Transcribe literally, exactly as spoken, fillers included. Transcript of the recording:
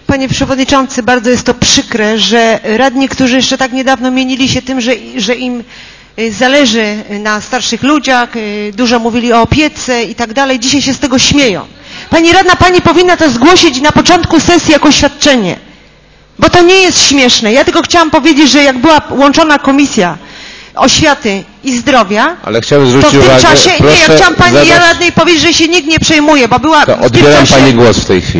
Panie Przewodniczący, bardzo jest to przykre, że radni, którzy jeszcze tak niedawno mienili się tym, że, że im zależy na starszych ludziach, dużo mówili o opiece i tak dalej, dzisiaj się z tego śmieją. Pani radna, pani powinna to zgłosić na początku sesji jako oświadczenie, bo to nie jest śmieszne. Ja tylko chciałam powiedzieć, że jak była łączona Komisja Oświaty i Zdrowia, ale chciałbym zwrócić to w tym uwagę, czasie, nie, ja chciałam pani zadać... radnej powiedzieć, że się nikt nie przejmuje, bo była to w tym odbieram czasie... pani głos w tej chwili.